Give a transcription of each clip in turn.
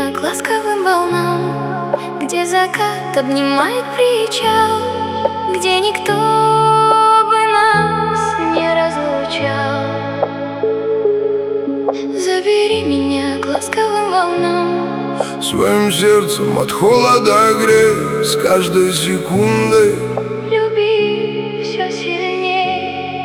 меня к ласковым волнам, где закат обнимает причал, где никто бы нас не разлучал. Забери меня к ласковым волнам, своим сердцем от холода грей, с каждой секундой люби все сильнее.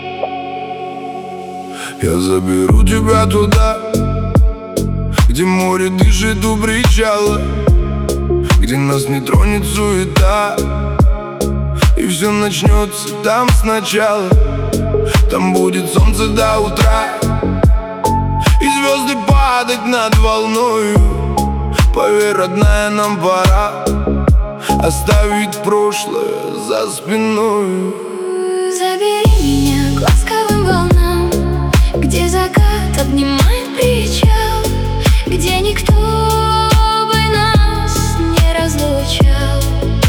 Я заберу тебя туда, где море дышит у причала, где нас не тронет суета, и все начнется там сначала. Там будет солнце до утра, и звезды падать над волною. Поверь, родная, нам пора оставить прошлое за спиной. Забери меня к ласковым волнам, где закат обнимает причал, где никто бы нас не разлучал.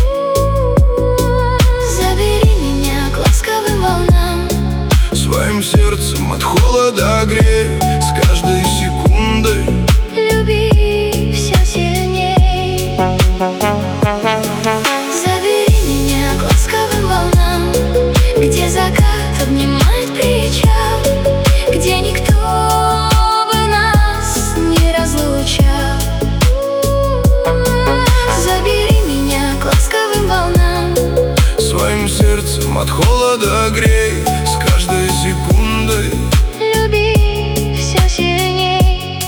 Забери меня к ласковым волнам, своим сердцем от холода грей, с каждой секундой люби все сильней. Забери меня к ласковым волнам, где закат обнимает причал, где никто бы нас не разлучал. Забери меня к ласковым волнам, своим сердцем от холода грей, с каждой секундой люби все сильней.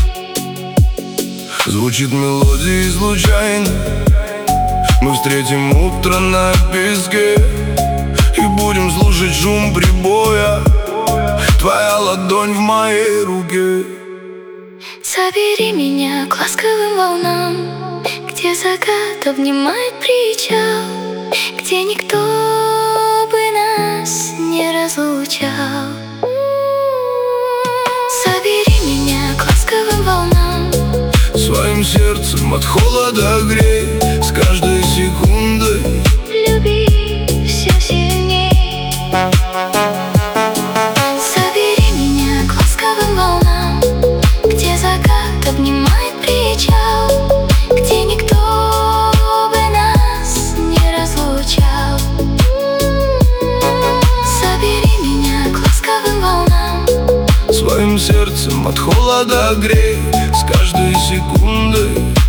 звучит мелодия из лучайн. Мы встретим утро на песке и будем слушать шум прибоя. Твоя ладонь в моей руке. Забери меня к ласковым волнам, где закат обнимает причал, где никто бы нас не разлучал. Забери меня к ласковым волнам, своим сердцем от холода грей, с каждой секундой люби все сильней. Забери меня к ласковым волнам, где закат обнимает причал, где никто бы нас не разлучал. Забери меня к ласковым волнам, своим сердцем от холода грей, с каждой секундой